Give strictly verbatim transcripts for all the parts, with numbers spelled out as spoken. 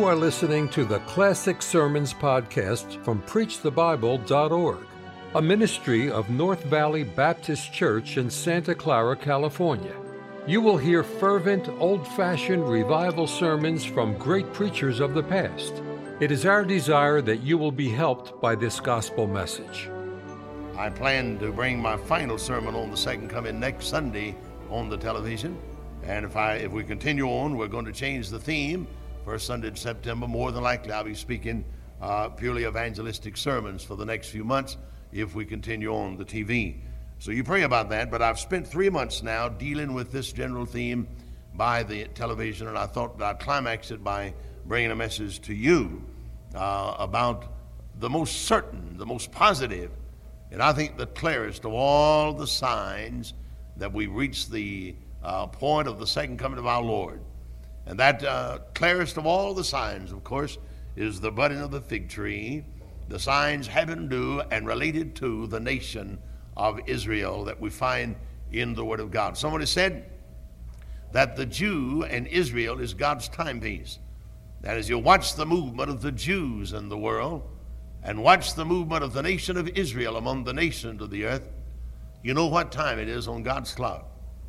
are listening to the Classic Sermons podcast from preach the bible dot org, a ministry of North Valley Baptist Church in Santa Clara, California. You will hear fervent, old-fashioned revival sermons from great preachers of the past. It is our desire that you will be helped by this gospel message. I plan to bring my final sermon on the second coming next Sunday on the television. And if I if we continue on, we're going to change the theme. First Sunday in September, more than likely I'll be speaking uh, purely evangelistic sermons for the next few months if we continue on the T V. So you pray about that, but I've spent three months now dealing with this general theme by the television, and I thought I'd climax it by bringing a message to you uh, about the most certain, the most positive, and I think the clearest of all the signs that we've reached the uh, point of the second coming of our Lord. And that uh, clearest of all the signs, of course, is the budding of the fig tree, the signs having to do and related to the nation of Israel that we find in the Word of God. Somebody said that the Jew and Israel is God's timepiece. That as you watch the movement of the Jews in the world and watch the movement of the nation of Israel among the nations of the earth, you know what time it is on God's clock.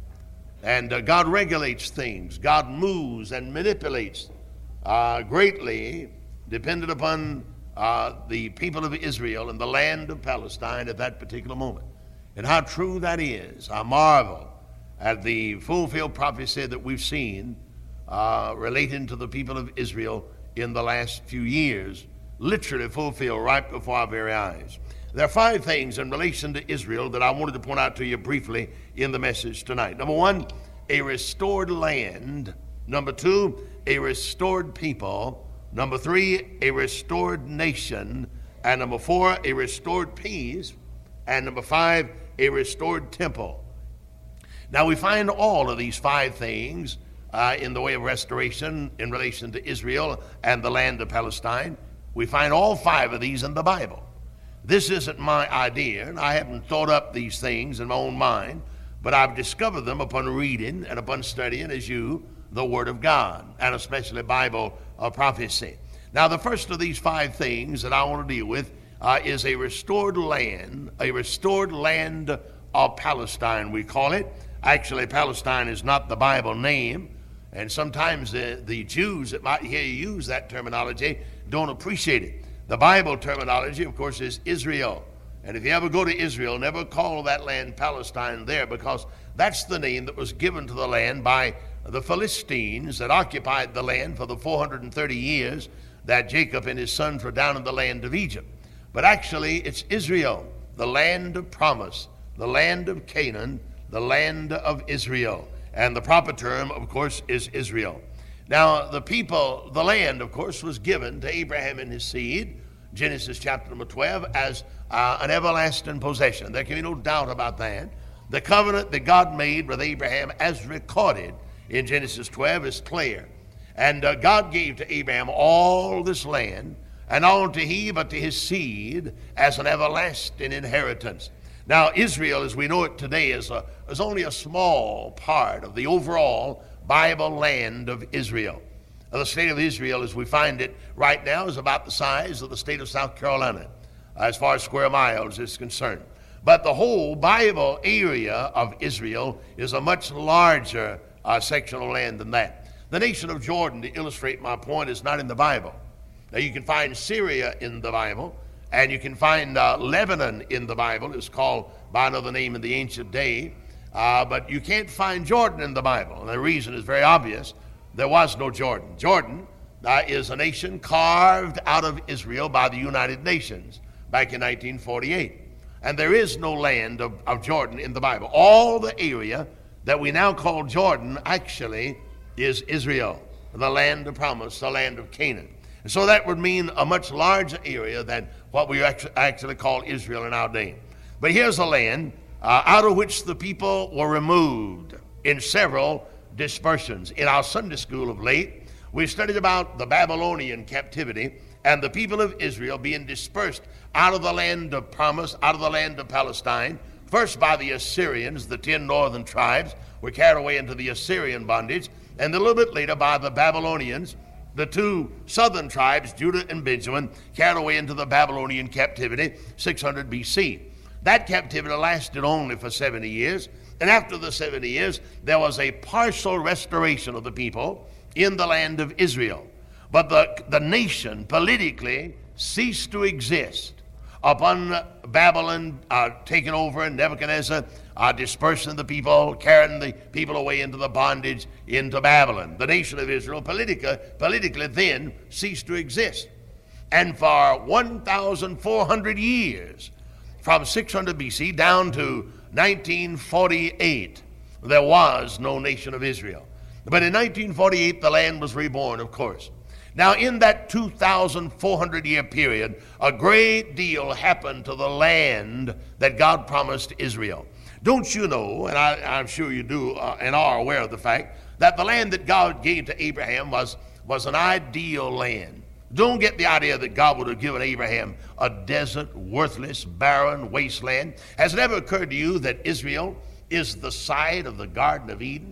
And uh, God regulates things. God moves and manipulates uh, greatly, dependent upon uh, the people of Israel and the land of Palestine at that particular moment. And how true that is. I marvel at the fulfilled prophecy that we've seen uh, relating to the people of Israel in the last few years, literally fulfilled right before our very eyes. There are five things in relation to Israel that I wanted to point out to you briefly in the message tonight. Number one, a restored land. Number two, a restored people. Number three, a restored nation. And number four, a restored peace. And number five, a restored temple. Now we find all of these five things uh, in the way of restoration in relation to Israel and the land of Palestine. We find all five of these in the Bible. This isn't my idea, and I haven't thought up these things in my own mind, but I've discovered them upon reading and upon studying, as you, the Word of God, and especially Bible uh, prophecy. Now, the first of these five things that I want to deal with uh, is a restored land, a restored land of Palestine, we call it. Actually, Palestine is not the Bible name, and sometimes the, the Jews that might hear you use that terminology don't appreciate it. The Bible terminology, of course, is Israel. And if you ever go to Israel, never call that land Palestine there, because that's the name that was given to the land by the Philistines that occupied the land for the four hundred thirty years that Jacob and his sons were down in the land of Egypt. But actually, it's Israel, the land of promise, the land of Canaan, the land of Israel. And the proper term, of course, is Israel. Now, the people, the land, of course, was given to Abraham and his seed, Genesis chapter number twelve, as uh, an everlasting possession. There can be no doubt about that. The covenant that God made with Abraham, as recorded in Genesis twelve, is clear. And uh, God gave to Abraham all this land, and not only to he, but to his seed, as an everlasting inheritance. Now, Israel, as we know it today, is, a, is only a small part of the overall Bible land of Israel. Now, the state of Israel, as we find it right now, is about the size of the state of South Carolina, as far as square miles is concerned. But the whole Bible area of Israel is a much larger uh, section of land than that. The nation of Jordan, to illustrate my point, is not in the Bible. Now, you can find Syria in the Bible, and you can find uh, Lebanon in the Bible. It's called by another name in the ancient day. Uh, but you can't find Jordan in the Bible. And the reason is very obvious. There was no Jordan. Jordan uh, is a nation carved out of Israel by the United Nations back in nineteen forty-eight. And there is no land of, of Jordan in the Bible. All the area that we now call Jordan actually is Israel, the land of promise, the land of Canaan. And so that would mean a much larger area than what we actually call Israel in our day. But here's a land Uh, out of which the people were removed in several dispersions. In our Sunday school of late, we studied about the Babylonian captivity and the people of Israel being dispersed out of the land of promise, out of the land of Palestine, first by the Assyrians. The ten northern tribes were carried away into the Assyrian bondage, and a little bit later by the Babylonians the two southern tribes, Judah and Benjamin, carried away into the Babylonian captivity, six hundred B C. That captivity lasted only for seventy years, and after the seventy years, there was a partial restoration of the people in the land of Israel. But the, the nation politically ceased to exist upon Babylon uh, taking over and Nebuchadnezzar uh, dispersing the people, carrying the people away into the bondage into Babylon. The nation of Israel politically, politically then ceased to exist. And for one thousand four hundred years, from six hundred B C down to nineteen forty-eight, there was no nation of Israel. But in nineteen forty-eight, the land was reborn, of course. Now, in that two thousand four hundred year period, a great deal happened to the land that God promised Israel. Don't you know, and I, I'm sure you do uh, and are aware of the fact, that the land that God gave to Abraham was, was an ideal land. Don't get the idea that God would have given Abraham a desert, worthless, barren wasteland. Has it ever occurred to you that Israel is the site of the Garden of Eden?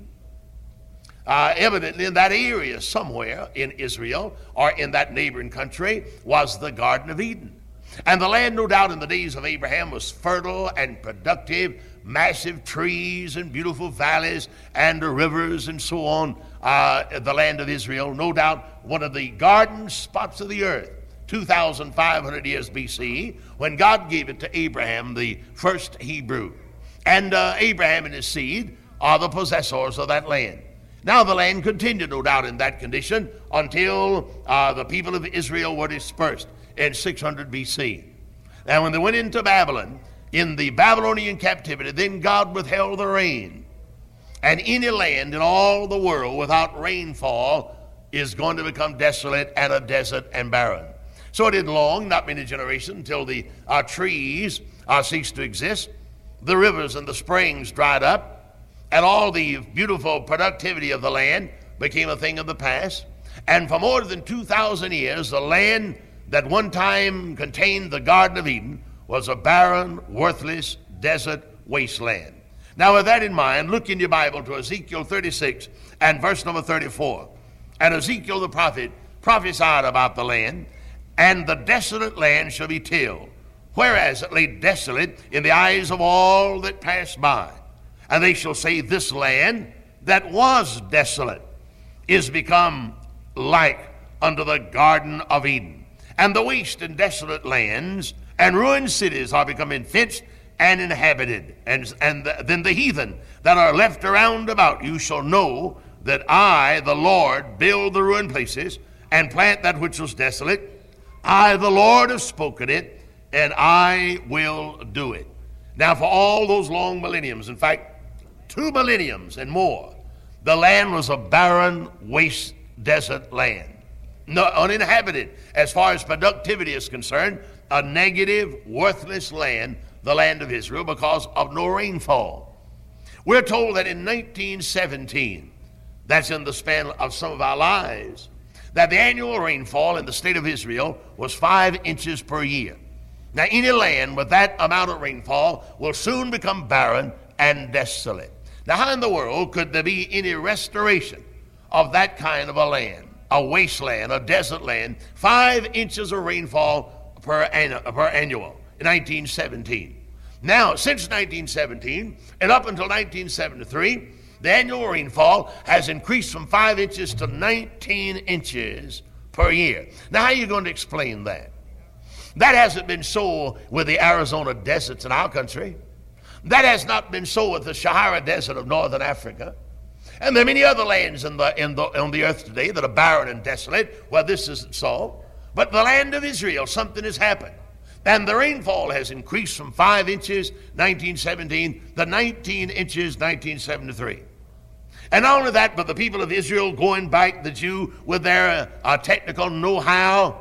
Uh, evidently in that area somewhere in Israel or in that neighboring country was the Garden of Eden. And the land, no doubt, in the days of Abraham was fertile and productive, massive trees and beautiful valleys and rivers and so on. Uh, the land of Israel, no doubt, one of the garden spots of the earth, two thousand five hundred years B C, when God gave it to Abraham, the first Hebrew. And uh, Abraham and his seed are the possessors of that land. Now the land continued, no doubt, in that condition until uh, the people of Israel were dispersed in six hundred B C. Now when they went into Babylon, in the Babylonian captivity, then God withheld the rain. And any land in all the world without rainfall is going to become desolate and a desert and barren. So it isn't long, not many generations, until the uh, trees uh, ceased to exist, the rivers and the springs dried up, and all the beautiful productivity of the land became a thing of the past. And for more than two thousand years, the land that one time contained the Garden of Eden was a barren, worthless, desert wasteland. Now with that in mind, look in your Bible to Ezekiel thirty-six and verse number thirty-four. And Ezekiel the prophet prophesied about the land, and the desolate land shall be tilled, whereas it lay desolate in the eyes of all that passed by. And they shall say, this land that was desolate is become like unto the Garden of Eden. And the waste and desolate lands and ruined cities are becoming fenced and inhabited. And, and the, then the heathen that are left around about you shall know that I, the Lord, build the ruined places and plant that which was desolate. I, the Lord, have spoken it, and I will do it. Now for all those long millenniums, in fact, two millenniums and more, the land was a barren, waste, desert land. No, uninhabited as far as productivity is concerned, a negative, worthless land, the land of Israel, because of no rainfall. We're told that in nineteen seventeen, that's in the span of some of our lives, that the annual rainfall in the state of Israel was five inches per year. Now any land with that amount of rainfall will soon become barren and desolate. Now how in the world could there be any restoration of that kind of a land, a wasteland, a desert land, five inches of rainfall per, annu- per annual in nineteen seventeen? Now, since nineteen seventeen and up until nineteen seventy-three, the annual rainfall has increased from five inches to nineteen inches per year. Now, how are you going to explain that? That hasn't been so with the Arizona deserts in our country. That has not been so with the Sahara Desert of northern Africa. And there are many other lands in the, in the, on the earth today that are barren and desolate where this isn't so. But the land of Israel, something has happened. And the rainfall has increased from five inches, nineteen seventeen, to nineteen inches, nineteen seventy-three. And not only that, but the people of Israel, going back, the Jew, with their uh, technical know-how,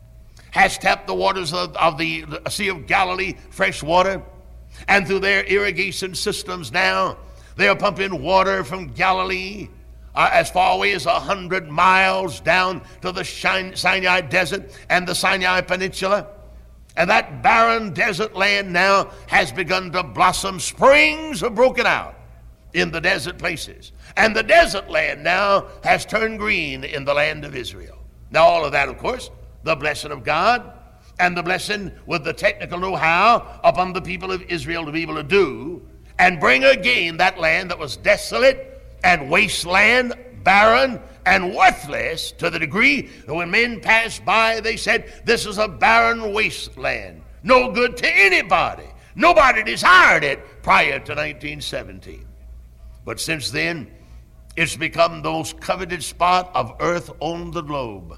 has tapped the waters of, of the Sea of Galilee, fresh water. And through their irrigation systems now, they are pumping water from Galilee uh, as far away as one hundred miles down to the Sinai Desert and the Sinai Peninsula. And that barren desert land now has begun to blossom. Springs have broken out in the desert places. And the desert land now has turned green in the land of Israel. Now all of that, of course, the blessing of God and the blessing with the technical know-how upon the people of Israel to be able to do and bring again that land that was desolate and wasteland, barren and worthless, to the degree that when men passed by, they said, this is a barren wasteland, no good to anybody. Nobody desired it prior to nineteen seventeen. But since then, it's become the most coveted spot of earth on the globe.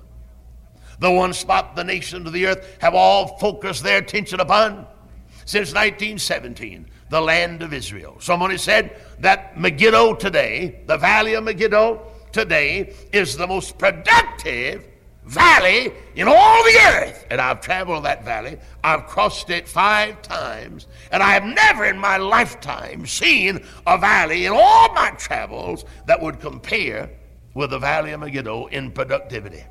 The one spot the nations of the earth have all focused their attention upon since nineteen seventeen, the land of Israel. Somebody said that Megiddo today, the valley of Megiddo today, is the most productive valley in all the earth. And I've traveled that valley. I've crossed it five times, and I have never in my lifetime seen a valley in all my travels that would compare with the valley of Megiddo in productivity.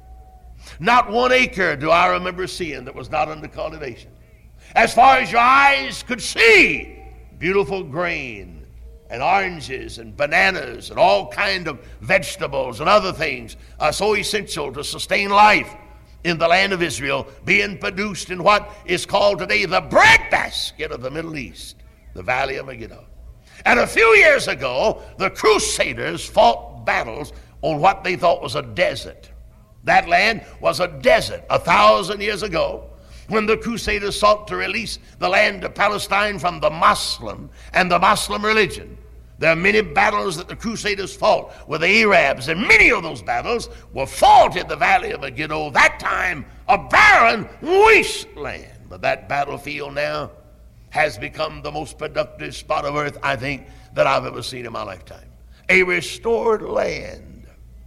Not one acre do I remember seeing that was not under cultivation. As far as your eyes could see, beautiful grain and oranges and bananas and all kind of vegetables and other things are so essential to sustain life in the land of Israel, being produced in what is called today the breadbasket of the Middle East, the valley of Megiddo. And a few years ago, the Crusaders fought battles on what they thought was a desert. That land was a desert a thousand years ago, when the Crusaders sought to release the land of Palestine from the Muslim and the Muslim religion. There are many battles that the Crusaders fought with the Arabs, and many of those battles were fought in the valley of Megiddo, that time a barren wasteland. But that battlefield now has become the most productive spot of earth, I think, that I've ever seen in my lifetime. A restored land.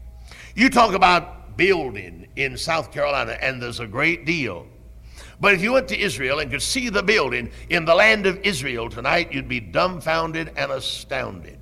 You talk about building in South Carolina, and there's a great deal. But if you went to Israel and could see the building in the land of Israel tonight, you'd be dumbfounded and astounded.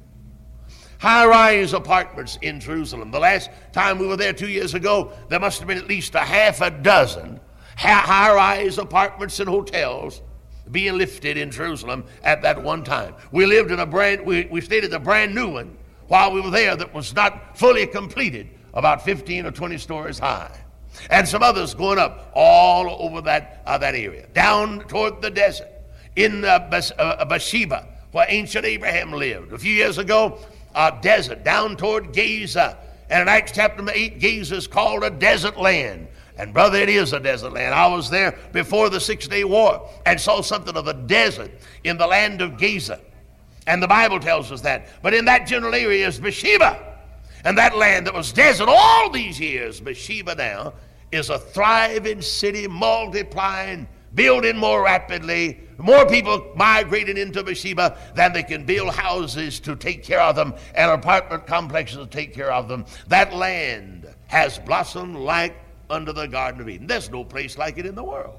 High-rise apartments in Jerusalem. The last time we were there two years ago, there must have been at least a half a dozen high-rise apartments and hotels being lifted in Jerusalem at that one time. We lived in a brand, we, we stayed at a brand new one while we were there that was not fully completed, about fifteen or twenty stories high. And some others going up all over that, uh, that area. Down toward the desert, in uh, Bas- uh, Bathsheba, where ancient Abraham lived. A few years ago, a desert, down toward Gaza. And in Acts chapter eight, Gaza is called a desert land. And brother, it is a desert land. I was there before the Six-Day War and saw something of a desert in the land of Gaza. And the Bible tells us that. But in that general area is Bathsheba. And that land that was desert all these years, Bathsheba now, is a thriving city, multiplying, building more rapidly, more people migrating into Bathsheba than they can build houses to take care of them and apartment complexes to take care of them. That land has blossomed like under the Garden of Eden. There's no place like it in the world.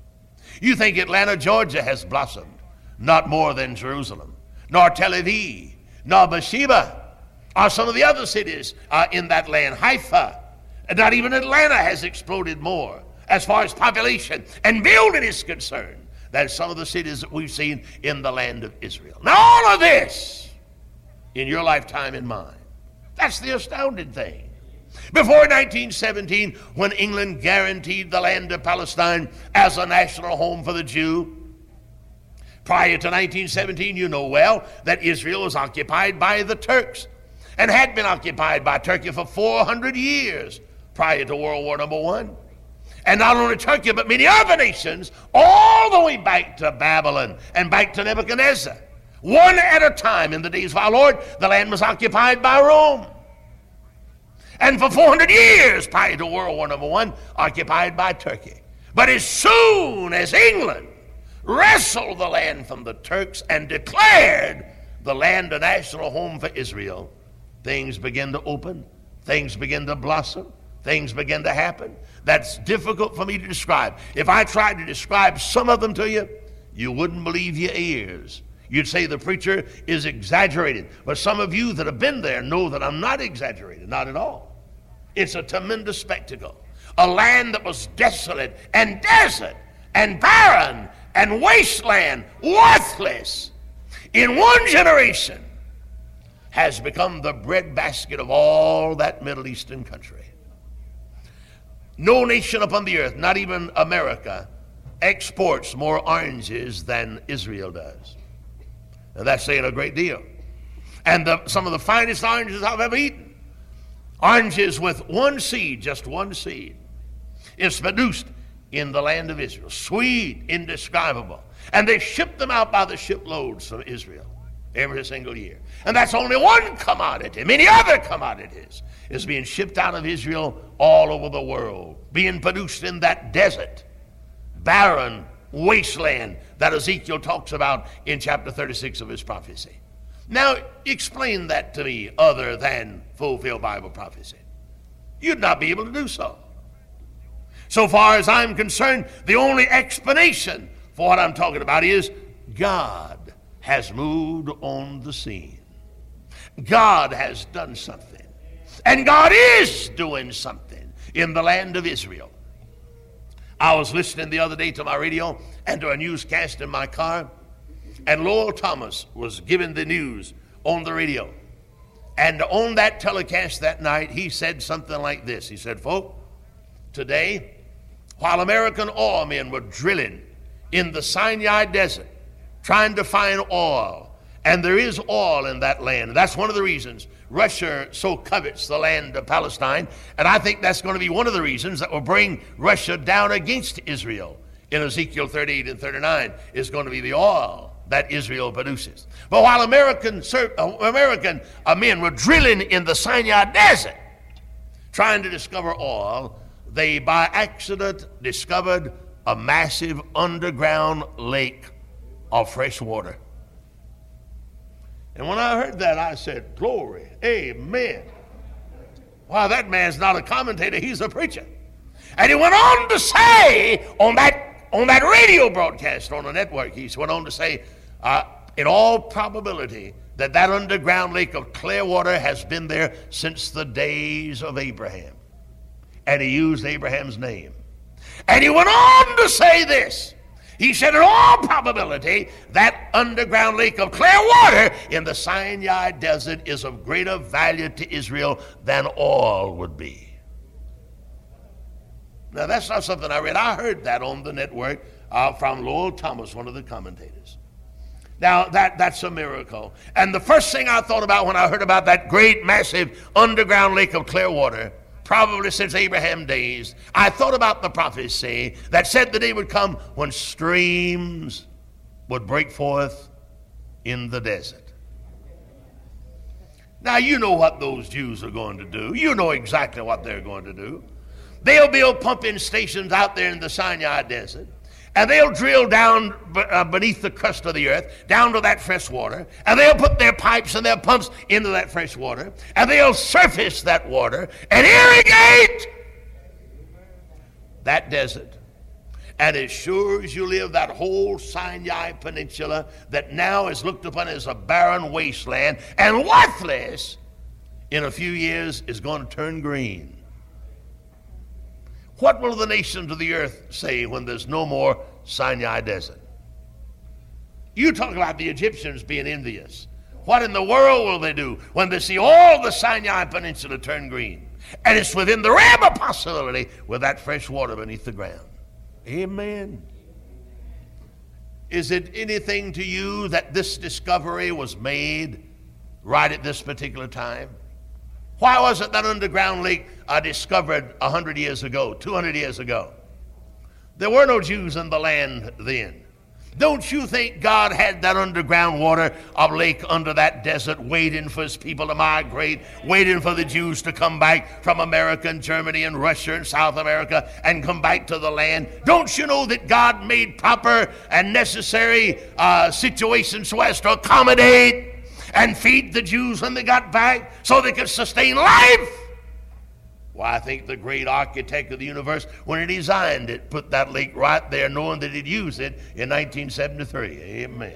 You think Atlanta, Georgia has blossomed? Not more than Jerusalem, nor Tel Aviv, nor Bathsheba, or some of the other cities uh, in that land. Haifa, and not even Atlanta has exploded more as far as population and building is concerned than some of the cities that we've seen in the land of Israel. Now all of this in your lifetime and mine. That's the astounding thing. Before nineteen seventeen, when England guaranteed the land of Palestine as a national home for the Jew, prior to nineteen seventeen, you know well that Israel was occupied by the Turks and had been occupied by Turkey for four hundred years prior to World War Number One. And not only Turkey, but many other nations, all the way back to Babylon and back to Nebuchadnezzar. One at a time in the days of our Lord, the land was occupied by Rome. And for four hundred years prior to World War Number One, occupied by Turkey. But as soon as England wrestled the land from the Turks and declared the land a national home for Israel, things begin to open, things begin to blossom, things begin to happen. That's difficult for me to describe. If I tried to describe some of them to you, you wouldn't believe your ears. You'd say the preacher is exaggerating. But some of you that have been there know that I'm not exaggerating, not at all. It's a tremendous spectacle. A land that was desolate and desert and barren and wasteland, worthless, in one generation, has become the breadbasket of all that Middle Eastern country. No nation upon the earth, not even America, exports more oranges than Israel does. Now that's saying a great deal. And the, some of the finest oranges I've ever eaten. Oranges with one seed, just one seed, is produced in the land of Israel. Sweet, indescribable. And they ship them out by the shiploads from Israel every single year. And that's only one commodity. Many other commodities is being shipped out of Israel all over the world, being produced in that desert, barren wasteland that Ezekiel talks about in chapter thirty-six of his prophecy. Now, explain that to me other than fulfill Bible prophecy. You'd not be able to do so. So far as I'm concerned, the only explanation for what I'm talking about is God has moved on the scene. God has done something. And God is doing something in the land of Israel. I was listening the other day to my radio and to a newscast in my car, and Lowell Thomas was giving the news on the radio. And on that telecast that night, he said something like this. He said, "Folks, today, while American oil men were drilling in the Sinai Desert, trying to find oil, and there is oil in that land. That's one of the reasons Russia so covets the land of Palestine, and I think that's going to be one of the reasons that will bring Russia down against Israel in Ezekiel thirty-eight and thirty-nine, is going to be the oil that Israel produces. But while American, American men were drilling in the Sinai Desert, trying to discover oil, they by accident discovered a massive underground lake of fresh water. And when I heard that, I said, glory, amen. Wow, that man's not a commentator, he's a preacher. And he went on to say on that, on that radio broadcast on the network, he went on to say, uh, in all probability, that that underground lake of clear water has been there since the days of Abraham. And he used Abraham's name. And he went on to say this. He said, in all probability, that underground lake of clear water in the Sinai Desert is of greater value to Israel than oil would be. Now, that's not something I read. I heard that on the network uh, from Lowell Thomas, one of the commentators. Now, that, that's a miracle. And the first thing I thought about when I heard about that great, massive underground lake of clear water, probably since Abraham's days, I thought about the prophecy that said the day would come when streams would break forth in the desert. Now, you know what those Jews are going to do. You know exactly what they're going to do. They'll build pumping stations out there in the Sinai Desert, and they'll drill down beneath the crust of the earth, down to that fresh water, and they'll put their pipes and their pumps into that fresh water, and they'll surface that water and irrigate that desert. And as sure as you live, that whole Sinai Peninsula that now is looked upon as a barren wasteland and worthless, in a few years is going to turn green. What will the nations of the earth say when there's no more Sinai Desert? You talk about the Egyptians being envious. What in the world will they do when they see all the Sinai Peninsula turn green? And it's within the realm of possibility with that fresh water beneath the ground. Amen. Is it anything to you that this discovery was made right at this particular time? Why was it that underground lake uh, discovered one hundred years ago, two hundred years ago? There were no Jews in the land then. Don't you think God had that underground water of lake under that desert waiting for his people to migrate, waiting for the Jews to come back from America and Germany and Russia and South America and come back to the land? Don't you know that God made proper and necessary uh, situations so as to accommodate and feed the Jews when they got back so they could sustain life? Well, I think the great architect of the universe, when he designed it, put that lake right there knowing that he'd use it in nineteen seventy-three. Amen.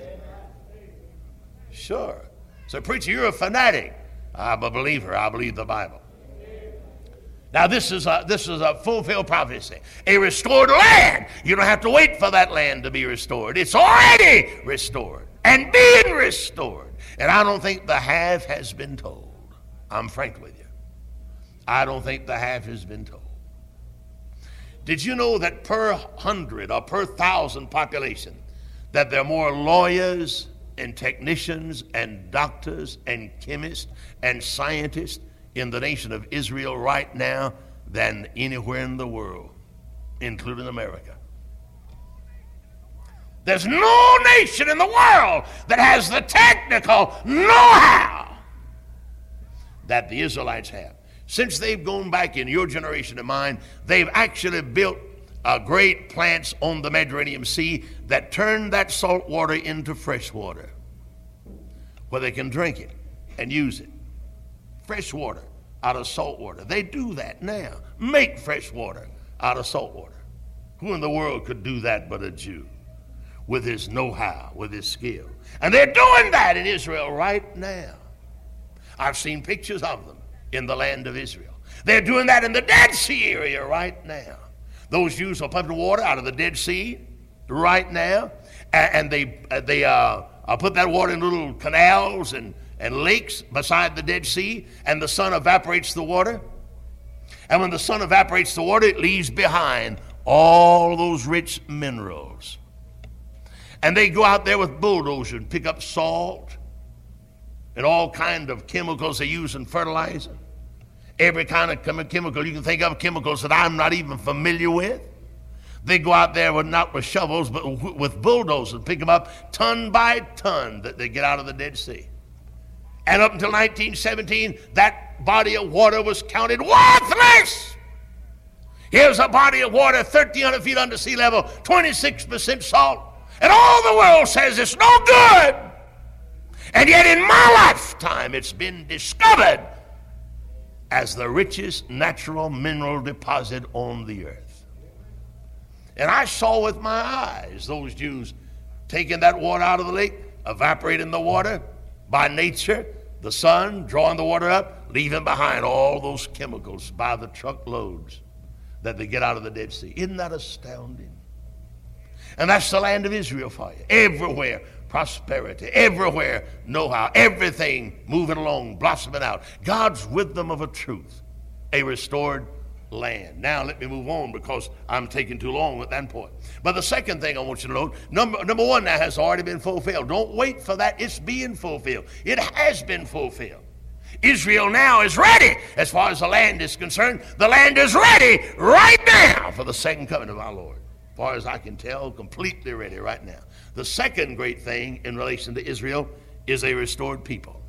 Sure. So, preacher, you're a fanatic. I'm a believer. I believe the Bible. Now, this is a, this is a fulfilled prophecy. A restored land. You don't have to wait for that land to be restored. It's already restored and being restored. And I don't think the half has been told. I'm frank with you. I don't think the half has been told. Did you know that per hundred or per thousand population, that there are more lawyers and technicians and doctors and chemists and scientists in the nation of Israel right now than anywhere in the world, including America? There's no nation in the world that has the technical know-how that the Israelites have. Since they've gone back in your generation and mine, they've actually built uh, great plants on the Mediterranean Sea that turn that salt water into fresh water, where they can drink it and use it. Fresh water out of salt water. They do that now. Make fresh water out of salt water. Who in the world could do that but a Jew? With his know-how, with his skill. And they're doing that in Israel right now. I've seen pictures of them in the land of Israel. They're doing that in the Dead Sea area right now. Those Jews are pumping water out of the Dead Sea right now, and they they uh, put that water in little canals and, and lakes beside the Dead Sea, and the sun evaporates the water. And when the sun evaporates the water, it leaves behind all those rich minerals. And they go out there with bulldozers and pick up salt and all kind of chemicals they use in fertilizer. Every kind of chemical you can think of, chemicals that I'm not even familiar with. They go out there with not with shovels, but with bulldozers and pick them up ton by ton that they get out of the Dead Sea. And up until nineteen seventeen, that body of water was counted worthless. Here's a body of water thirteen hundred feet under sea level, twenty-six percent salt. And all the world says it's no good. And yet in my lifetime, it's been discovered as the richest natural mineral deposit on the earth. And I saw with my eyes those Jews taking that water out of the lake, evaporating the water by nature, the sun drawing the water up, leaving behind all those chemicals by the truckloads that they get out of the Dead Sea. Isn't that astounding? And that's the land of Israel for you. Everywhere, prosperity. Everywhere, know-how. Everything moving along, blossoming out. God's with them of a truth. A restored land. Now let me move on because I'm taking too long at that point. But the second thing I want you to note, number, number one, that has already been fulfilled. Don't wait for that. It's being fulfilled. It has been fulfilled. Israel now is ready as far as the land is concerned. The land is ready right now for the second coming of our Lord. As far as I can tell, completely ready right now. The second great thing in relation to Israel is a restored people.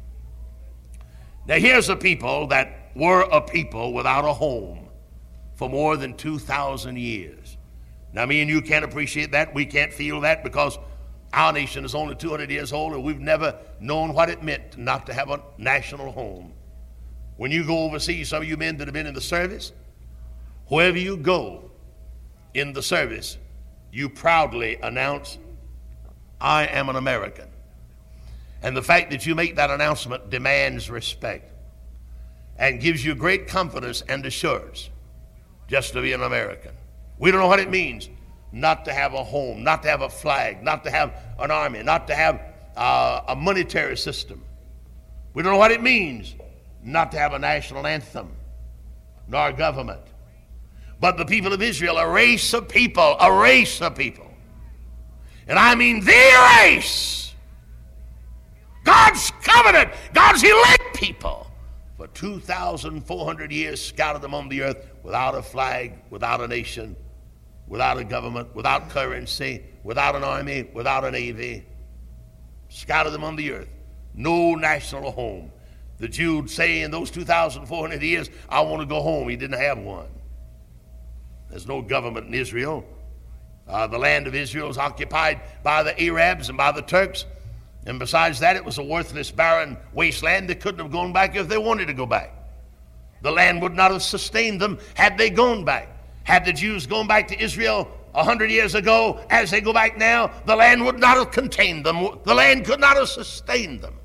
Now here's a people that were a people without a home for more than two thousand years. Now me and you can't appreciate that. We can't feel that because our nation is only two hundred years old and we've never known what it meant not to have a national home. When you go overseas, some of you men that have been in the service, wherever you go in the service, you proudly announce, I am an American. And the fact that you make that announcement demands respect and gives you great confidence and assurance just to be an American. We don't know what it means not to have a home, not to have a flag, not to have an army, not to have uh, a monetary system. We don't know what it means not to have a national anthem, nor a government. But the people of Israel, a race of people, a race of people. And I mean the race. God's covenant, God's elect people. For two thousand four hundred years scattered them on the earth without a flag, without a nation, without a government, without currency, without an army, without a navy. Scattered them on the earth. No national home. The Jew would say in those two thousand four hundred years, I want to go home. He didn't have one. There's no government in Israel. Uh, the land of Israel is occupied by the Arabs and by the Turks. And besides that, it was a worthless, barren wasteland. They couldn't have gone back if they wanted to go back. The land would not have sustained them had they gone back. Had the Jews gone back to Israel a hundred years ago, as they go back now, the land would not have contained them. The land could not have sustained them.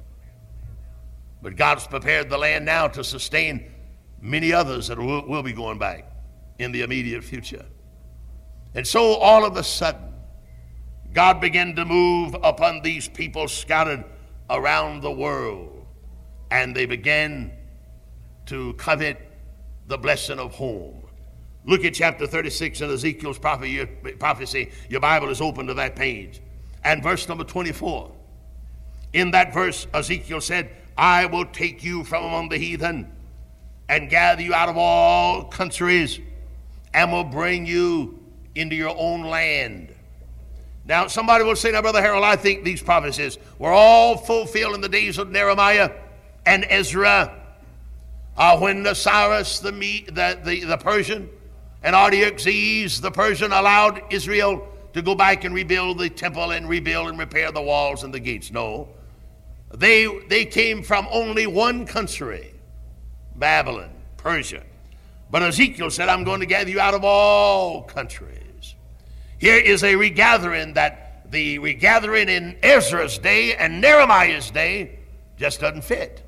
But God's prepared the land now to sustain many others that will, will be going back in the immediate future. And so all of a sudden, God began to move upon these people scattered around the world, and they began to covet the blessing of home. Look at chapter thirty-six in Ezekiel's prophecy. Your Bible is open to that page. And verse number twenty-four. In that verse, Ezekiel said, I will take you from among the heathen and gather you out of all countries and will bring you into your own land. Now, somebody will say, now, Brother Harold, I think these prophecies were all fulfilled in the days of Nehemiah and Ezra, uh, when the Cyrus, the, the, the, the Persian, and Artaxerxes, the Persian, allowed Israel to go back and rebuild the temple and rebuild and repair the walls and the gates. No. They, they came from only one country, Babylon, Persia. But Ezekiel said, I'm going to gather you out of all countries. Here is a regathering that the regathering in Ezra's day and Nehemiah's day just doesn't fit,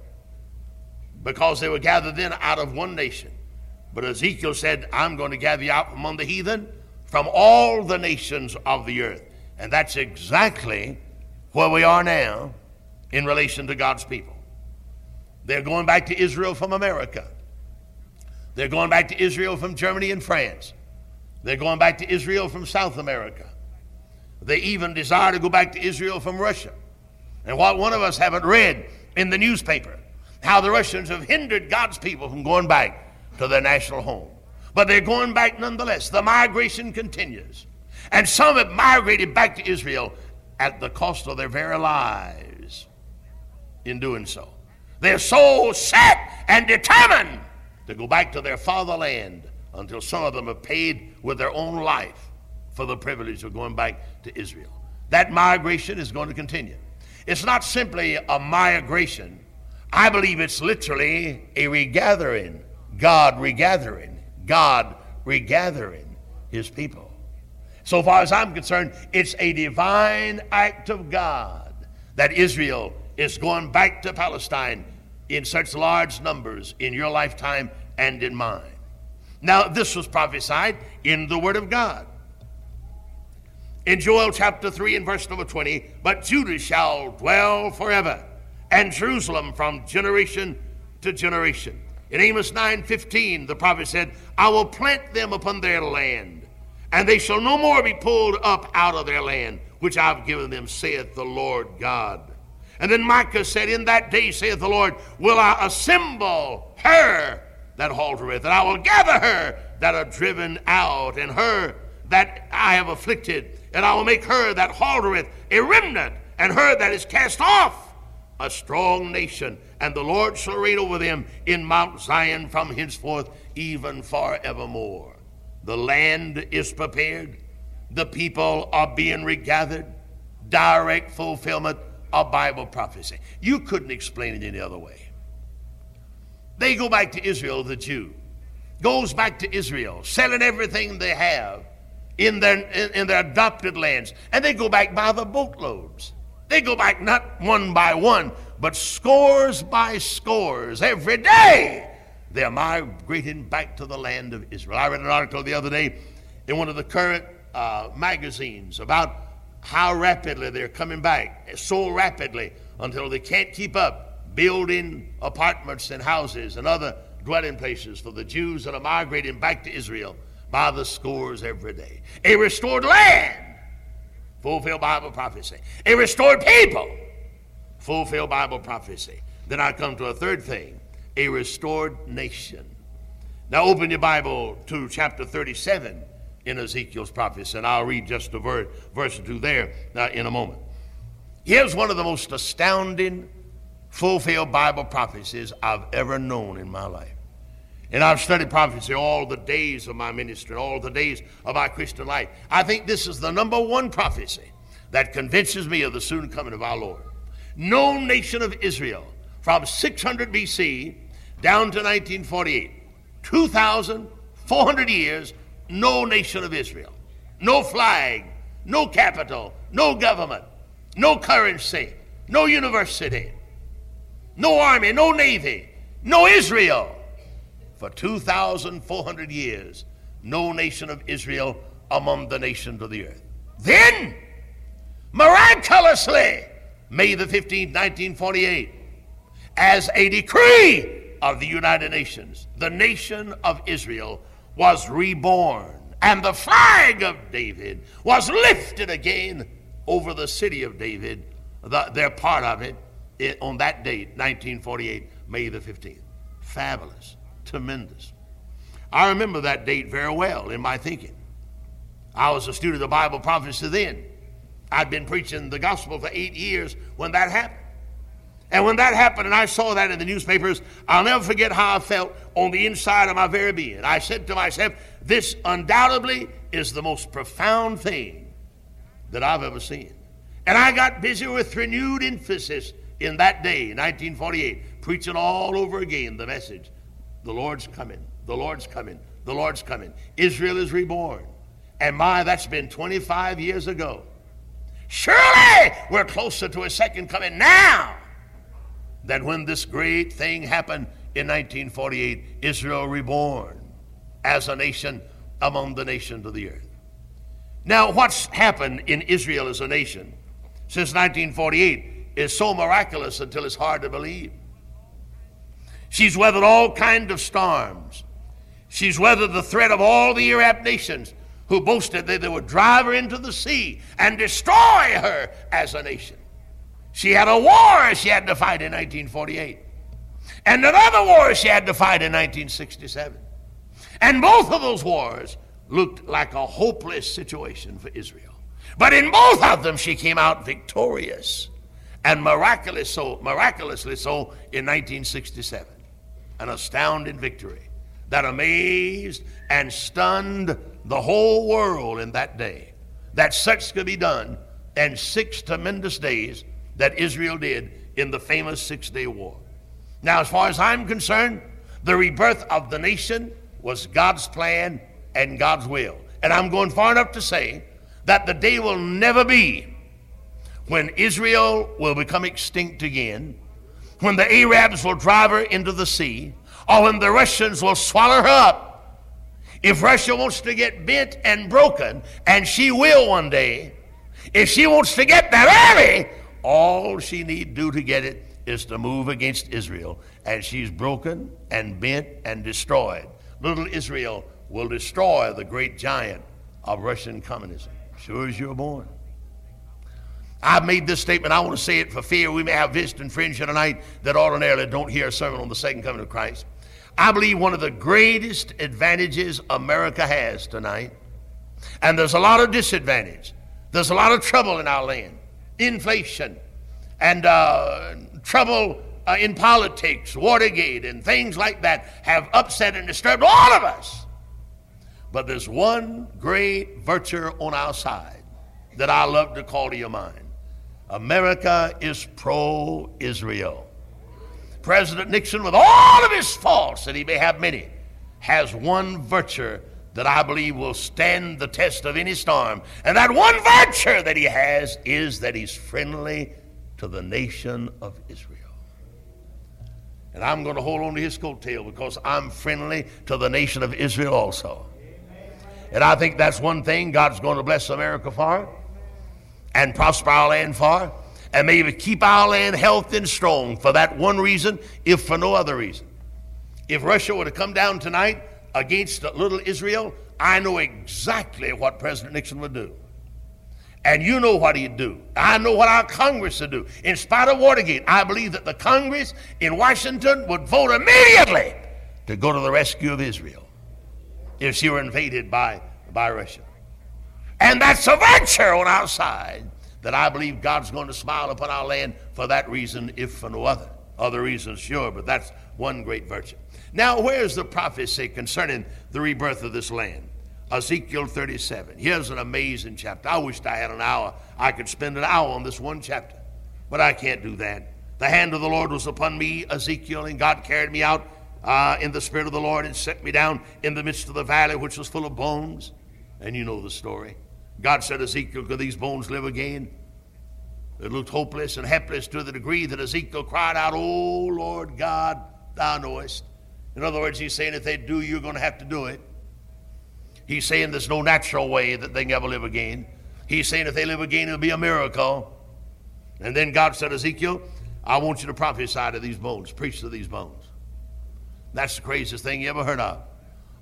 because they were gathered then out of one nation. But Ezekiel said, I'm going to gather you out among the heathen from all the nations of the earth. And that's exactly where we are now in relation to God's people. They're going back to Israel from America. They're going back to Israel from Germany and France. They're going back to Israel from South America. They even desire to go back to Israel from Russia. And what one of us haven't read in the newspaper, how the Russians have hindered God's people from going back to their national home. But they're going back nonetheless. The migration continues. And some have migrated back to Israel at the cost of their very lives in doing so. They're so set and determined to go back to their fatherland until some of them have paid with their own life for the privilege of going back to Israel. That migration is going to continue. It's not simply a migration. I believe it's literally a regathering. God regathering. God regathering his people. So far as I'm concerned, it's a divine act of God that Israel is going back to Palestine in such large numbers in your lifetime and in mine. Now, this was prophesied in the Word of God. In Joel chapter three and verse number twenty, but Judah shall dwell forever, and Jerusalem from generation to generation. In Amos nine fifteen, the prophet said, I will plant them upon their land, and they shall no more be pulled up out of their land, which I've given them, saith the Lord God. And then Micah said, in that day, saith the Lord, will I assemble her that haltereth, and I will gather her that are driven out, and her that I have afflicted, and I will make her that haltereth a remnant, and her that is cast off a strong nation, and the Lord shall reign over them in Mount Zion from henceforth even forevermore. The land is prepared. The people are being regathered. Direct fulfillment of Bible prophecy. You couldn't explain it any other way. They go back to Israel, the Jew goes back to Israel, selling everything they have in their, in, in their adopted lands, and they go back by the boatloads. They go back not one by one, but scores by scores. Every day they're migrating back to the land of Israel. I read an article the other day in one of the current uh, magazines about how rapidly they're coming back, so rapidly until they can't keep up, building apartments and houses and other dwelling places for the Jews that are migrating back to Israel by the scores every day. A restored land, fulfill Bible prophecy. A restored people, fulfill Bible prophecy. Then I come to a third thing, a restored nation. Now open your Bible to chapter thirty-seven in Ezekiel's prophecy, and I'll read just a verse, verse or two there uh, in a moment. Here's one of the most astounding fulfilled Bible prophecies I've ever known in my life. And I've studied prophecy all the days of my ministry, all the days of my Christian life. I think this is the number one prophecy that convinces me of the soon coming of our Lord. No nation of Israel from six hundred B C down to nineteen forty-eight, two thousand four hundred years, no nation of Israel, no flag, no capital, no government, no currency, no university, no army, no navy, no Israel. For two thousand four hundred years, no nation of Israel among the nations of the earth. Then, miraculously, May the fifteenth, nineteen forty-eight, as a decree of the United Nations, the nation of Israel was reborn, and the flag of David was lifted again over the city of David, the, their part of it, it, on that date, nineteen forty-eight, May the fifteenth. Fabulous, tremendous. I remember that date very well in my thinking. I was a student of Bible prophecy then. I'd been preaching the gospel for eight years when that happened. And when that happened and I saw that in the newspapers, I'll never forget how I felt on the inside of my very being. I said to myself, this undoubtedly is the most profound thing that I've ever seen. And I got busy with renewed emphasis in that day, nineteen forty-eight, preaching all over again the message. The Lord's coming, the Lord's coming, the Lord's coming. Israel is reborn. And my, that's been twenty-five years ago. Surely we're closer to a second coming now than when this great thing happened in nineteen forty-eight, Israel reborn as a nation among the nations of the earth. Now, what's happened in Israel as a nation since nineteen forty-eight is so miraculous until it's hard to believe. She's weathered all kinds of storms. She's weathered the threat of all the Arab nations who boasted that they would drive her into the sea and destroy her as a nation. She had a war she had to fight in nineteen forty-eight. And another war she had to fight in nineteen sixty-seven. And both of those wars looked like a hopeless situation for Israel. But in both of them she came out victorious, and miraculous so, miraculously so in nineteen sixty-seven. An astounding victory that amazed and stunned the whole world in that day. That such could be done in six tremendous days that Israel did in the famous Six-Day War. Now, as far as I'm concerned, the rebirth of the nation was God's plan and God's will. And I'm going far enough to say that the day will never be when Israel will become extinct again, when the Arabs will drive her into the sea, or when the Russians will swallow her up. If Russia wants to get bent and broken, and she will one day, if she wants to get that early, all she need do to get it is to move against Israel. And she's broken and bent and destroyed. Little Israel will destroy the great giant of Russian communism, sure as you're born. I've made this statement. I want to say it for fear we may have visiting friends here tonight that ordinarily don't hear a sermon on the second coming of Christ. I believe one of the greatest advantages America has tonight, and there's a lot of disadvantage, there's a lot of trouble in our land, inflation, and uh, trouble uh, in politics, Watergate, and things like that have upset and disturbed all of us. But there's one great virtue on our side that I love to call to your mind. America is pro-Israel. President Nixon, with all of his faults, and he may have many, has one virtue that I believe will stand the test of any storm. And that one virtue that he has is that he's friendly to the nation of Israel. And I'm going to hold on to his coattail because I'm friendly to the nation of Israel also. And I think that's one thing God's going to bless America for, and prosper our land for, and maybe keep our land healthy and strong for that one reason, if for no other reason. If Russia were to come down tonight against little Israel, I know exactly what President Nixon would do. And you know what he'd do. I know what our Congress would do. In spite of Watergate, I believe that the Congress in Washington would vote immediately to go to the rescue of Israel if she were invaded by, by Russia. And that's a virtue on our side that I believe God's going to smile upon our land for that reason, if for no other. Other reasons, sure, but that's one great virtue. Now, where's the prophecy concerning the rebirth of this land? Ezekiel thirty-seven. Here's an amazing chapter. I wished I had an hour. I could spend an hour on this one chapter, but I can't do that. The hand of the Lord was upon me, Ezekiel, and God carried me out uh, in the spirit of the Lord and set me down in the midst of the valley, which was full of bones. And you know the story. God said, Ezekiel, could these bones live again? It looked hopeless and helpless to the degree that Ezekiel cried out, "Oh, Lord God, thou knowest." In other words, he's saying if they do, you're going to have to do it. He's saying there's no natural way that they can ever live again. He's saying if they live again, it'll be a miracle. And then God said, Ezekiel, I want you to prophesy to these bones, preach to these bones. That's the craziest thing you ever heard of.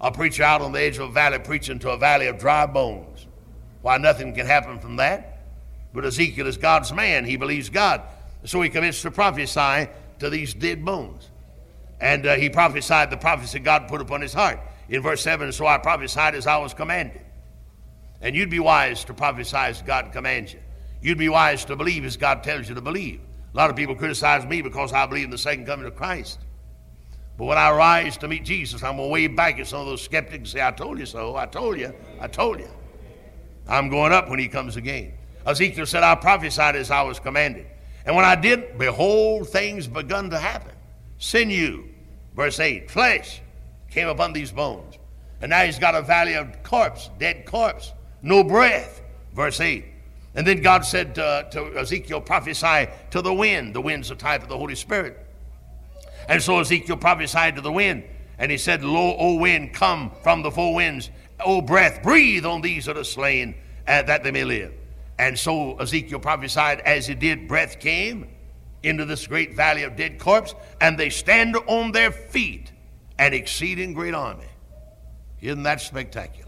A preacher out on the edge of a valley preaching to a valley of dry bones. Why, nothing can happen from that. But Ezekiel is God's man. He believes God. So he commits to prophesy to these dead bones. And uh, he prophesied the prophecy God put upon his heart. In verse seven, so I prophesied as I was commanded. And you'd be wise to prophesy as God commands you. You'd be wise to believe as God tells you to believe. A lot of people criticize me because I believe in the second coming of Christ. But when I rise to meet Jesus, I'm going to wave back at some of those skeptics and say, I told you so, I told you, I told you. I'm going up when he comes again. Ezekiel said, I prophesied as I was commanded. And when I did, behold, things begun to happen. Sinew, verse eight, flesh came upon these bones. And now he's got a valley of corpse, dead corpse, no breath, verse eight. And then God said uh, to Ezekiel, prophesy to the wind. The wind's a type of the Holy Spirit. And so Ezekiel prophesied to the wind, and he said, Lo, O wind, come from the four winds. O breath, breathe on these that are slain, uh, that they may live. And so Ezekiel prophesied as he did. Breath came into this great valley of dead corpse, and they stand on their feet, an exceeding great army. Isn't that spectacular?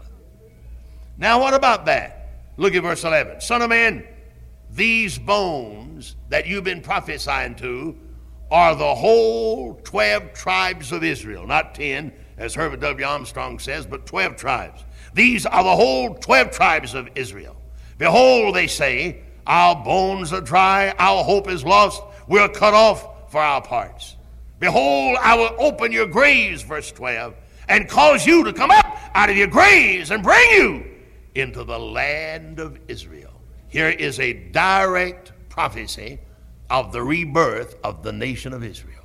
Now what about that? Look at verse eleven. Son of man, these bones that you've been prophesying to are the whole twelve tribes of Israel. Not ten, as Herbert W. Armstrong says, but twelve tribes. These are the whole twelve tribes of Israel. Behold, they say, our bones are dry, our hope is lost, we're cut off for our parts. Behold, I will open your graves, verse twelve, and cause you to come up out of your graves and bring you into the land of Israel. Here is a direct prophecy of the rebirth of the nation of Israel.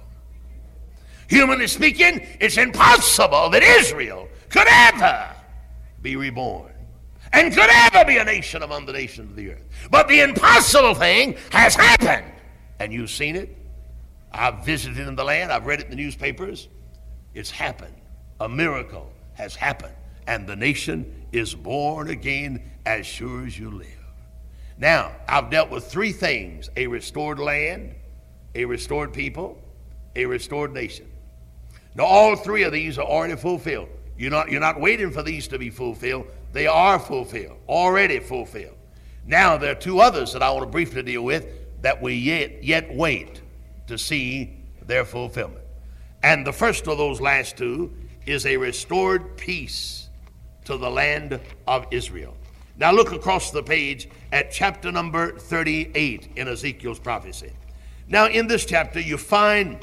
Humanly speaking, it's impossible that Israel could ever be reborn and could ever be a nation among the nations of the earth. But the impossible thing has happened, and you've seen it. I've visited in the land. I've read it in the newspapers. It's happened. A miracle has happened, and the nation is born again as sure as you live. Now, I've dealt with three things: a restored land, a restored people, a restored nation. Now, all three of these are already fulfilled. You're not, you're not waiting for these to be fulfilled. They are fulfilled, already fulfilled. Now, there are two others that I want to briefly deal with that we yet, yet wait to see their fulfillment. And the first of those last two is a restored peace to the land of Israel. Now look across the page at chapter number thirty-eight in Ezekiel's prophecy. Now in this chapter you find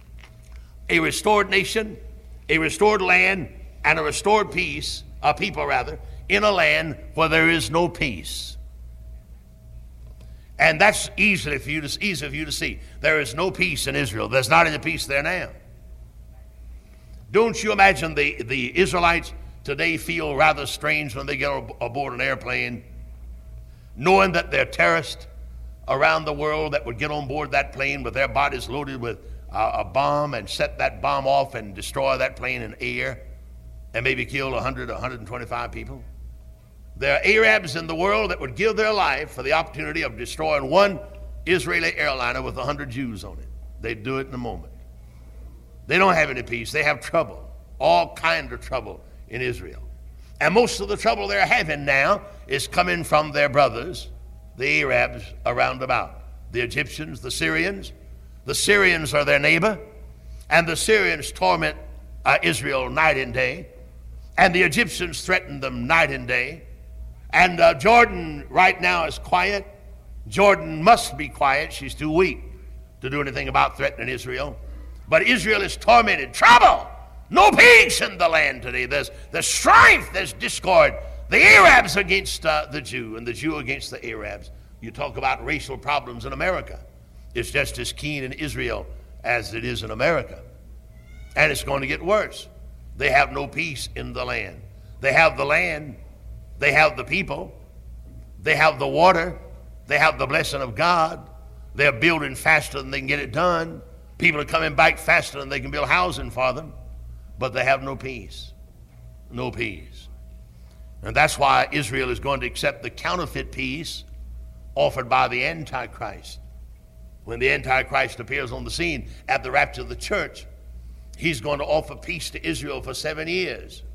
a restored nation, a restored land, and a restored peace, a people rather, in a land where there is no peace. And that's easily for you to, easy for you to see. There is no peace in Israel. There's not any peace there now. Don't you imagine the, the Israelites today feel rather strange when they get aboard an airplane, knowing that there are terrorists around the world that would get on board that plane with their bodies loaded with uh, a bomb and set that bomb off and destroy that plane in air and maybe kill one hundred, one hundred twenty-five people. There are Arabs in the world that would give their life for the opportunity of destroying one Israeli airliner with one hundred Jews on it. They'd do it in a moment. They don't have any peace. They have trouble, all kind of trouble in Israel. And most of the trouble they're having now is coming from their brothers, the Arabs around about. The Egyptians, the Syrians. The Syrians are their neighbor, and the Syrians torment uh, Israel night and day, and the Egyptians threaten them night and day. And uh, Jordan right now is quiet. Jordan must be quiet. She's too weak to do anything about threatening Israel. But Israel is tormented. Trouble! No peace in the land today. There's, there's strife, there's discord. The Arabs against uh, the Jew, and the Jew against the Arabs. You talk about racial problems in America. It's just as keen in Israel as it is in America. And it's going to get worse. They have no peace in the land. They have the land. They have the people. They have the water. They have the blessing of God. They're building faster than they can get it done. People are coming back faster than they can build housing for them. But they have no peace. No peace. And that's why Israel is going to accept the counterfeit peace offered by the Antichrist. When the Antichrist appears on the scene at the rapture of the church, he's going to offer peace to Israel for seven years.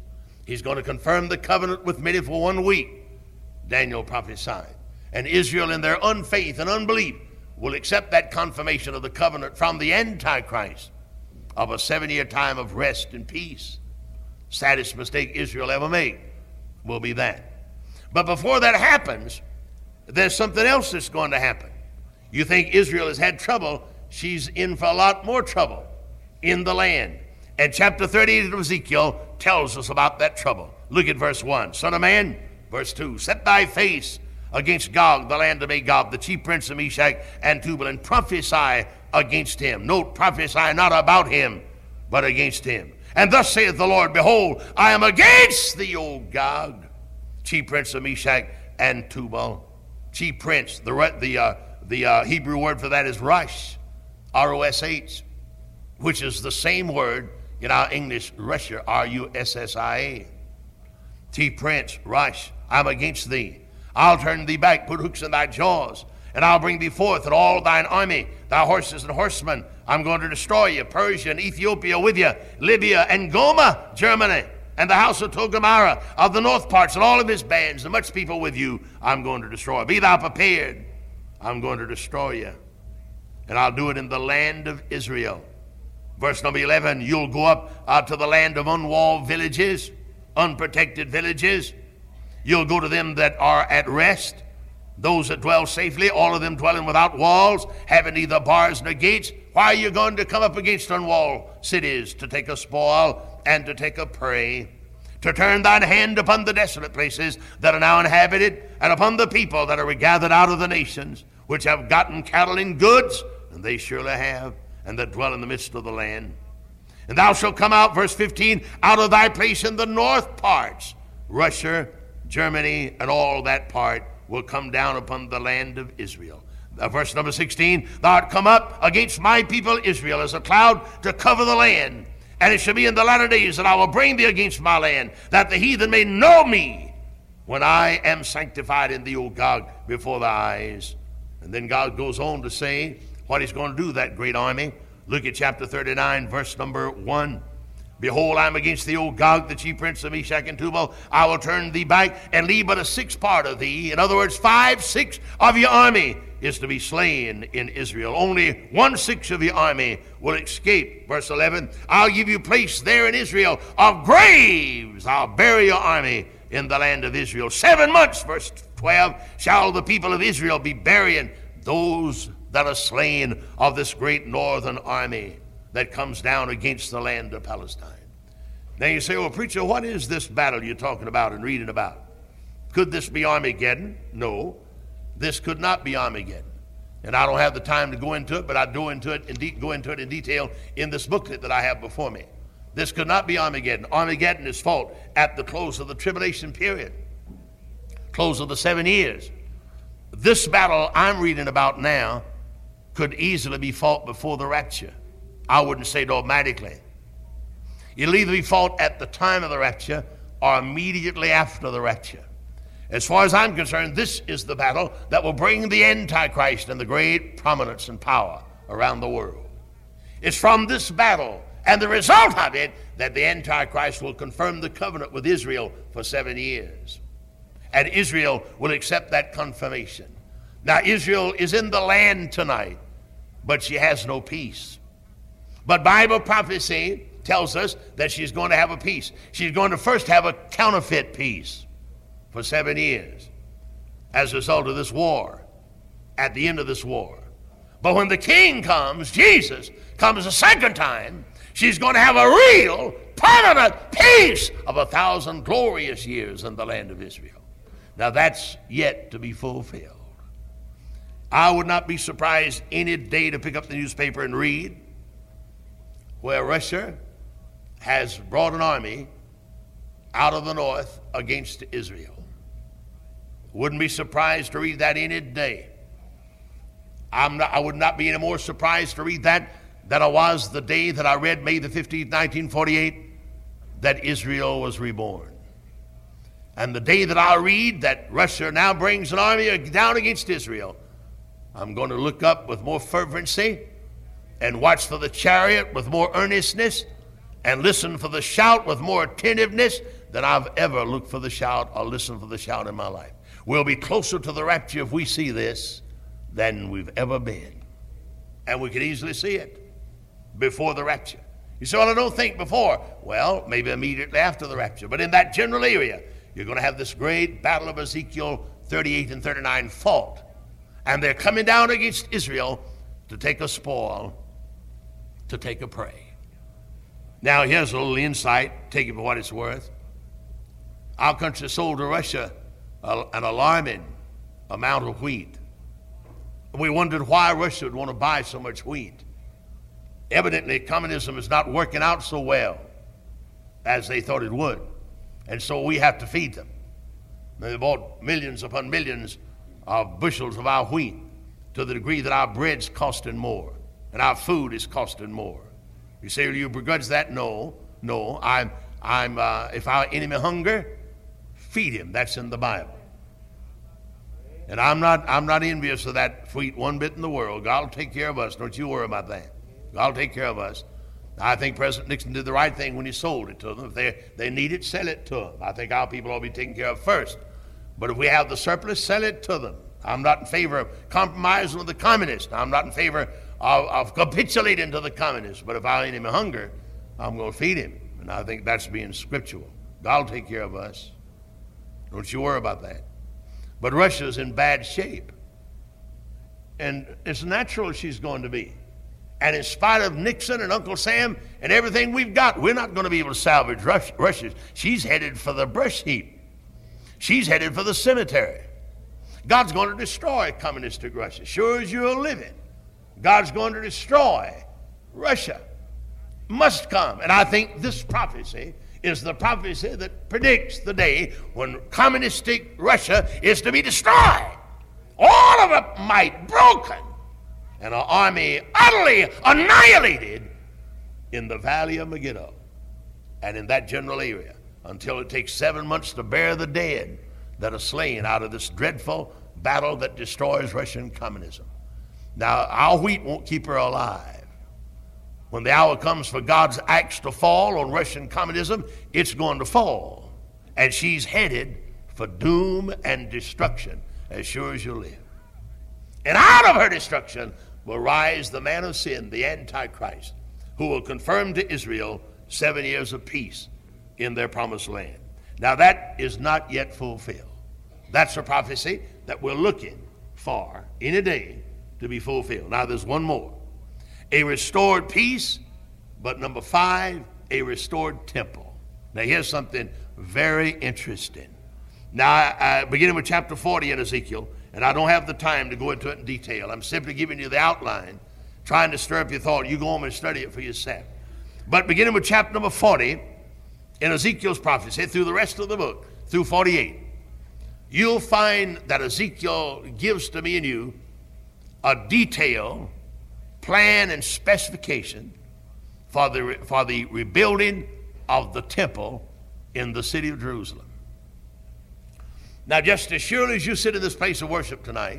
He's going to confirm the covenant with many for one week, Daniel prophesied. And Israel in their unfaith and unbelief will accept that confirmation of the covenant from the Antichrist of a seven-year time of rest and peace. Saddest mistake Israel ever made will be that. But before that happens, there's something else that's going to happen. You think Israel has had trouble, she's in for a lot more trouble in the land. And chapter thirty-eight of Ezekiel tells us about that trouble. Look at verse one. Son of man, verse two, set thy face against Gog, the land of Magog, the chief prince of Meshach and Tubal, and prophesy against him. Note, prophesy not about him, but against him. And thus saith the Lord, behold, I am against thee, O Gog, chief prince of Meshach and Tubal. Chief prince, the, the, uh, the uh, Hebrew word for that is Rosh, R O S H, which is the same word in our English Russia, R U S S I A. Chief prince, Rosh, I'm against thee. I'll turn thee back, put hooks in thy jaws, and I'll bring thee forth and all thine army, thy horses and horsemen. I'm going to destroy you, Persia and Ethiopia with you, Libya and Goma, Germany, and the house of Togarmah of the north parts, and all of his bands, and much people with you, I'm going to destroy. Be thou prepared. I'm going to destroy you. And I'll do it in the land of Israel. Verse number eleven, you'll go up uh, to the land of unwalled villages, unprotected villages. You'll go to them that are at rest, those that dwell safely, all of them dwelling without walls, having neither bars nor gates. Why are you going to come up against unwalled cities? To take a spoil and to take a prey, to turn thine hand upon the desolate places that are now inhabited, and upon the people that are gathered out of the nations, which have gotten cattle and goods, and they surely have, and that dwell in the midst of the land. And thou shalt come out, verse fifteen, out of thy place in the north parts, Russia, Germany, and all that part will come down upon the land of Israel. Uh, verse number sixteen, thou art come up against my people Israel as a cloud to cover the land. And it shall be in the latter days that I will bring thee against my land, that the heathen may know me when I am sanctified in thee, O Gog, before thy eyes. And then God goes on to say what he's going to do, that great army. Look at chapter thirty-nine, verse number one. Behold, I am against thee, O Gog, the chief prince of Meshach and Tubal. I will turn thee back and leave but a sixth part of thee. In other words, five sixths of your army is to be slain in Israel. Only one sixth of your army will escape. Verse eleven, I'll give you place there in Israel of graves. I'll bury your army in the land of Israel. Seven months, verse twelve, shall the people of Israel be burying those that are slain of this great northern army that comes down against the land of Palestine. Now you say, well, preacher, what is this battle you're talking about and reading about? Could this be Armageddon? No, this could not be Armageddon. And I don't have the time to go into it, but I go into it in de- go into it in detail in this booklet that I have before me. This could not be Armageddon. Armageddon is fought at the close of the tribulation period, close of the seven years. This battle I'm reading about now could easily be fought before the rapture. I wouldn't say dogmatically. It'll either be fought at the time of the rapture or immediately after the rapture. As far as I'm concerned, this is the battle that will bring the Antichrist and the great prominence and power around the world. It's from this battle and the result of it that the Antichrist will confirm the covenant with Israel for seven years. And Israel will accept that confirmation. Now, Israel is in the land tonight, but she has no peace. But Bible prophecy tells us that she's going to have a peace. She's going to first have a counterfeit peace for seven years as a result of this war, at the end of this war. But when the king comes, Jesus comes a second time, she's going to have a real, permanent peace of a thousand glorious years in the land of Israel. Now that's yet to be fulfilled. I would not be surprised any day to pick up the newspaper and read where Russia has brought an army out of the north against Israel. Wouldn't be surprised to read that any day. I'm not, I would not be any more surprised to read that than I was the day that I read May the fifteenth, nineteen forty-eight, that Israel was reborn. And the day that I read that Russia now brings an army down against Israel, I'm going to look up with more fervency and watch for the chariot with more earnestness and listen for the shout with more attentiveness than I've ever looked for the shout or listened for the shout in my life. We'll be closer to the rapture if we see this than we've ever been. And we could easily see it before the rapture. You say, well, I don't think before. Well, maybe immediately after the rapture. But in that general area, you're going to have this great battle of Ezekiel thirty-eight and thirty-nine fought. And they're coming down against Israel to take a spoil, to take a prey. Now, here's a little insight. Take it for what it's worth. Our country sold to Russia an alarming amount of wheat. We wondered why Russia would want to buy so much wheat. Evidently, communism is not working out so well as they thought it would. And so we have to feed them. They bought millions upon millions of bushels of our wheat to the degree that our bread's costing more and our food is costing more. You say, will you begrudge that? No, no. I'm, I'm, uh, if our enemy hunger, feed him. That's in the Bible. And I'm not, I'm not envious of that wheat one bit in the world. God will take care of us. Don't you worry about that. God will take care of us. I think President Nixon did the right thing when he sold it to them. If they, they need it, sell it to them. I think our people ought to be taken care of first. But if we have the surplus, sell it to them. I'm not in favor of compromising with the communists. I'm not in favor of, of capitulating to the communists. But if our enemy hunger, I'm going to feed him. And I think that's being scriptural. God will take care of us. Don't you worry about that. But Russia's in bad shape. And it's natural she's going to be. And in spite of Nixon and Uncle Sam and everything we've got, we're not going to be able to salvage Russia. She's headed for the brush heap. She's headed for the cemetery. God's going to destroy communistic Russia. Sure as you're living, God's going to destroy Russia. Must come. And I think this prophecy is the prophecy that predicts the day when communistic Russia is to be destroyed. All of it might broken, and an army utterly annihilated in the valley of Megiddo and in that general area until it takes seven months to bear the dead that are slain out of this dreadful battle that destroys Russian communism. Now, our wheat won't keep her alive. When the hour comes for God's axe to fall on Russian communism, it's going to fall. And she's headed for doom and destruction as sure as you live. And out of her destruction will rise the man of sin, the Antichrist, who will confirm to Israel seven years of peace in their promised land. Now that is not yet fulfilled. That's a prophecy that we're looking for in a day to be fulfilled. Now there's one more. A restored peace, but number five, a restored temple. Now here's something very interesting. Now, uh, beginning with chapter forty in Ezekiel, and I don't have the time to go into it in detail. I'm simply giving you the outline, trying to stir up your thought. You go home and study it for yourself. But beginning with chapter number forty in Ezekiel's prophecy, through the rest of the book, through forty-eight, you'll find that Ezekiel gives to me and you a detail, plan, and specification for the, for the rebuilding of the temple in the city of Jerusalem. Now, just as surely as you sit in this place of worship tonight,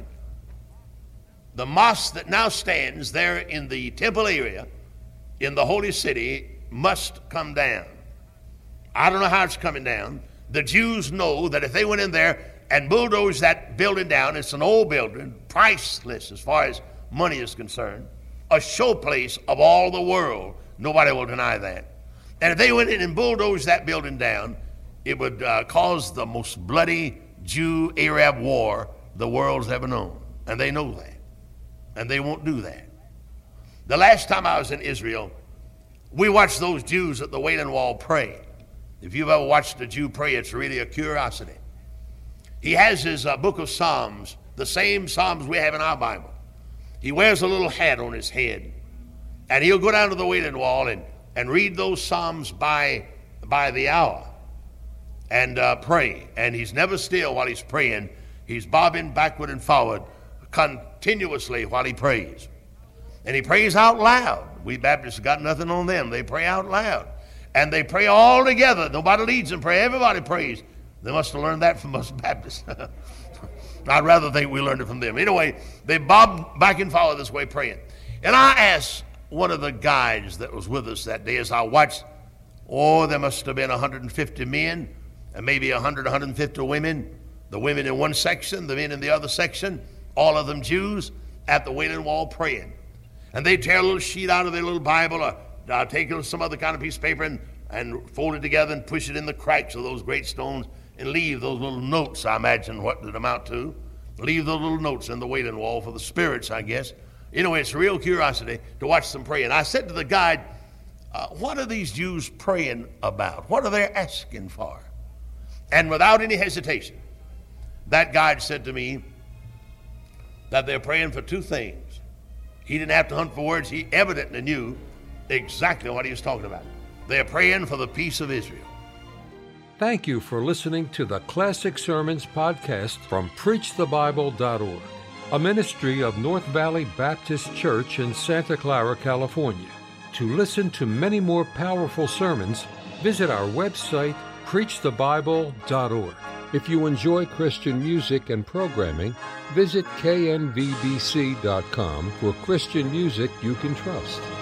the mosque that now stands there in the temple area in the holy city must come down. I don't know how it's coming down. The Jews know that if they went in there and bulldozed that building down, it's an old building, priceless as far as money is concerned, a showplace of all the world. Nobody will deny that. And if they went in and bulldozed that building down, it would uh, cause the most bloody Jew-Arab war the world's ever known. And they know that. And they won't do that. The last time I was in Israel, we watched those Jews at the Wailing Wall pray. If you've ever watched a Jew pray, it's really a curiosity. He has his uh, book of Psalms, the same Psalms we have in our Bible. He wears a little hat on his head. And he'll go down to the Wailing Wall and, and read those Psalms by, by the hour. And uh, pray. And he's never still while he's praying. He's bobbing backward and forward continuously while he prays. And he prays out loud. We Baptists got nothing on them. They pray out loud. And they pray all together. Nobody leads them pray. Everybody prays. They must have learned that from us Baptists. I'd rather think we learned it from them. Anyway, they bob back and forward this way praying. And I asked one of the guides that was with us that day as I watched, oh, there must have been one hundred fifty men and maybe one hundred, one hundred fifty women, the women in one section, the men in the other section, all of them Jews, at the Wailing Wall praying. And they tear a little sheet out of their little Bible, or uh, take some other kind of piece of paper and, and fold it together and push it in the cracks of those great stones and leave those little notes, I imagine what it amount to. Leave those little notes in the Wailing Wall for the spirits, I guess. Anyway, it's a real curiosity to watch them pray. And I said to the guide, uh, what are these Jews praying about? What are they asking for? And without any hesitation, that guide said to me that they're praying for two things. He didn't have to hunt for words. He evidently knew exactly what he was talking about. They're praying for the peace of Israel. Thank you for listening to the Classic Sermons podcast from preach the bible dot org, a ministry of North Valley Baptist Church in Santa Clara, California. To listen to many more powerful sermons, visit our website, preach the bible dot org. If you enjoy Christian music and programming, visit K N V B C dot com for Christian music you can trust.